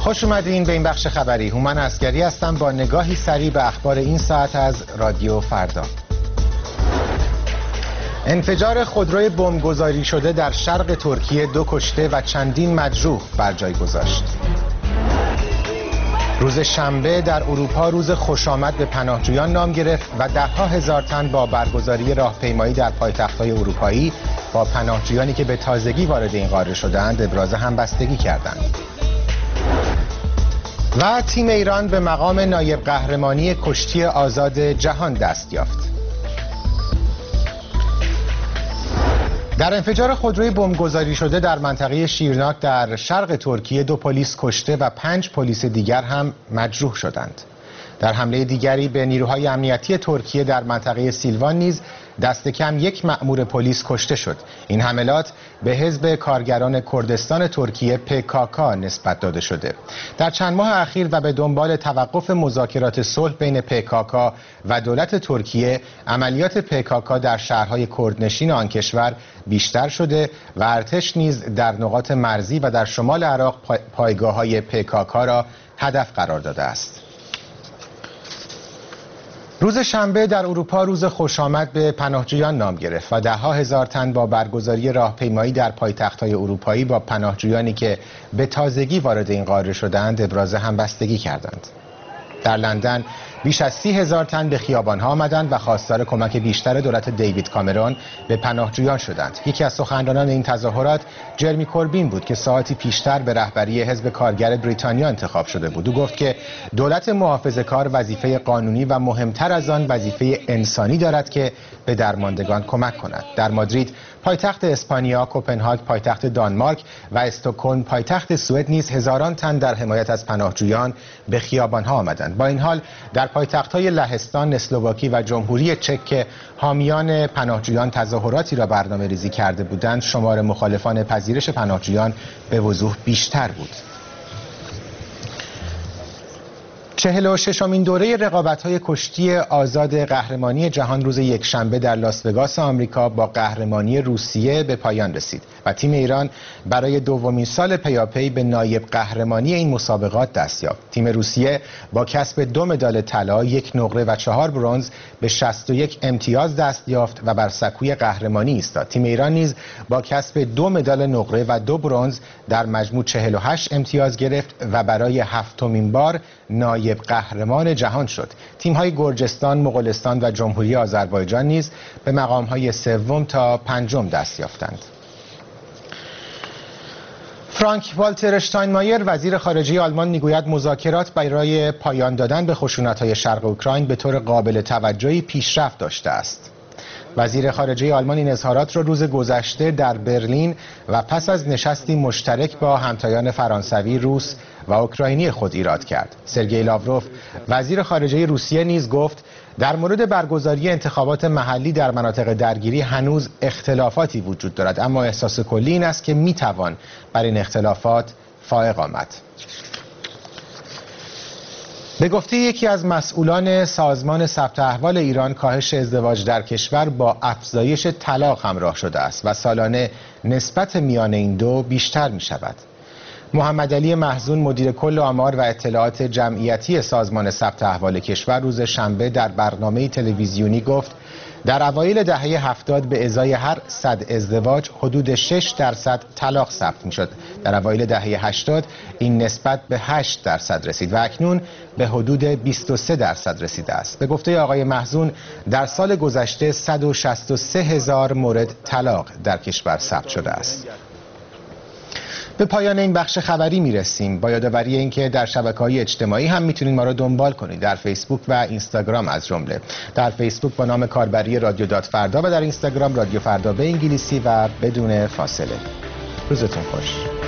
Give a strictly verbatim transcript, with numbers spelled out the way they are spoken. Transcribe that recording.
خوش اومدین به این بخش خبری. هومن عسگری هستم با نگاهی سریع به اخبار این ساعت از رادیو فردا. انفجار خودروی بمبگذاری شده در شرق ترکیه دو کشته و چندین مجروح بر جای گذاشت. روز شنبه در اروپا روز خوشامد به پناهجویان نام گرفت و ده‌ها هزار تن با برگزاری راهپیمایی در پایتخت‌های اروپایی با پناهجویانی که به تازگی وارد این قاره شدند ابراز همبستگی کردند. و تیم ایران به مقام نایب قهرمانی کشتی آزاد جهان دست یافت. در انفجار خودروی بمبگذاری شده در منطقه شیرناک در شرق ترکیه دو پلیس کشته و پنج پلیس دیگر هم مجروح شدند. در حمله دیگری به نیروهای امنیتی ترکیه در منطقه سیلوان نیز دست کم یک مأمور پلیس کشته شد. این حملات به حزب کارگران کردستان ترکیه پی کا کا نسبت داده شده. در چند ماه اخیر و به دنبال توقف مذاکرات صلح بین پی کا کا و دولت ترکیه، عملیات پی کا کا در شهرهای کردنشین آن کشور بیشتر شده و ارتش نیز در نقاط مرزی و در شمال عراق پایگاه‌های پی کا کا را هدف قرار داده است. روز شنبه در اروپا روز خوشامد به پناهجویان نام گرفت و ده‌ها هزار تن با برگزاری راهپیمایی در پایتخت‌های اروپایی با پناهجویانی که به تازگی وارد این قاره شدند ابراز همبستگی کردند. در لندن بیش از سی هزار تن به خیابان‌ها آمدند و خواستار کمک بیشتر دولت دیوید کامرون به پناهجویان شدند. یکی از سخنرانان این تظاهرات جرمی کوربین بود که ساعتی پیشتر به رهبری حزب کارگر بریتانیا انتخاب شده بود. او گفت که دولت محافظه‌کار وظیفه قانونی و مهمتر از آن وظیفه انسانی دارد که به درماندگان کمک کند. در مادرید پایتخت اسپانیا، کوپنهاگ پایتخت دانمارک و استکهلم پایتخت سوئد نیز هزاران تن در حمایت از پناهجویان به خیابان‌ها آمدند. با این حال در پایتخت‌های لهستان، اسلواکی و جمهوری چک که حامیان پناهجویان تظاهراتی را برنامه‌ریزی کرده بودند، شمار مخالفان پذیرش پناهجویان به وضوح بیشتر بود. چهل و ششمین دوره رقابت‌های کشتی آزاد قهرمانی جهان روز یکشنبه در لاس وگاس آمریکا با قهرمانی روسیه به پایان رسید و تیم ایران برای دومین سال پیاپی به نایب قهرمانی این مسابقات دست یافت. تیم روسیه با کسب دو مدال طلا، یک نقره و چهار برنز به شصت و یک امتیاز دست یافت و بر سکوی قهرمانی ایستاد. تیم ایران نیز با کسب دو مدال نقره و دو برنز در مجموع چهل و هشت امتیاز گرفت و برای هفتمین بار نایب قهرمان جهان شد. تیم‌های گرجستان، مغولستان و جمهوری آذربایجان نیز به مقام‌های سوم تا پنجم دست یافتند. فرانک والتر اشتاینمایر وزیر خارجه آلمان میگوید مذاکرات برای پایان دادن به خشونت‌های شرق اوکراین به طور قابل توجهی پیشرفت داشته است. وزیر خارجه آلمان این اظهارات را روز گذشته در برلین و پس از نشستی مشترک با همتایان فرانسوی، روس و اوکراینی خود ایراد کرد. سرگئی لاوروف وزیر خارجه روسیه نیز گفت در مورد برگزاری انتخابات محلی در مناطق درگیری هنوز اختلافاتی وجود دارد، اما احساس کلی این است که میتوان بر این اختلافات فائق آمد. به گفته یکی از مسئولان سازمان ثبت احوال ایران، کاهش ازدواج در کشور با افزایش طلاق همراه شده است و سالانه نسبت میان این دو بیشتر می شود. محمد علی محزون مدیر کل آمار و اطلاعات جمعیتی سازمان ثبت احوال کشور روز شنبه در برنامه تلویزیونی گفت در اوایل دهه هفتاد به ازای هر صد ازدواج حدود شش درصد طلاق ثبت میشد. در اوایل دهه هشتاد این نسبت به هشت درصد رسید و اکنون به حدود بیست و سه درصد رسیده است. به گفته آقای محزون در سال گذشته صد و شصت و سه هزار مورد طلاق در کشور ثبت شده است. به پایان این بخش خبری میرسیم با یادآوری اینکه در شبکه‌های اجتماعی هم میتونید ما را دنبال کنید، در فیسبوک و اینستاگرام از جمله. در فیسبوک با نام کاربری رادیو دات فردا و در اینستاگرام رادیو فردا به انگلیسی و بدون فاصله. روزتون خوش.